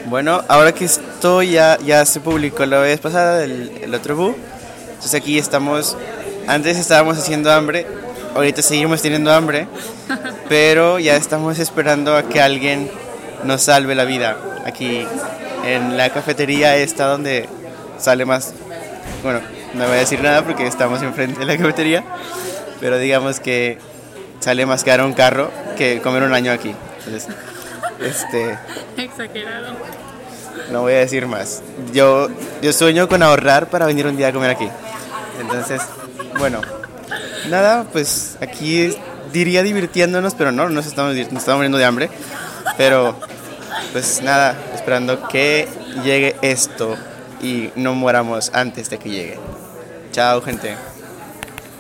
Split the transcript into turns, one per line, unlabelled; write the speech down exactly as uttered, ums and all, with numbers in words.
Bueno, ahora que esto ya, ya se publicó la vez pasada, el, el otro bu, entonces aquí estamos, antes estábamos haciendo hambre, ahorita seguimos teniendo hambre, pero ya estamos esperando a que alguien nos salve la vida. Aquí en la cafetería esta donde sale más, bueno, no voy a decir nada porque estamos enfrente de la cafetería, pero digamos que sale más caro un carro que comer un año aquí. Entonces, este...
Exagerado.
No voy a decir más. Yo, yo sueño con ahorrar para venir un día a comer aquí. Entonces, bueno, nada, pues aquí diría divirtiéndonos, pero no, nos estamos, nos estamos muriendo de hambre. Pero, pues nada, esperando que llegue esto y no muéramos antes de que llegue. Chao, gente.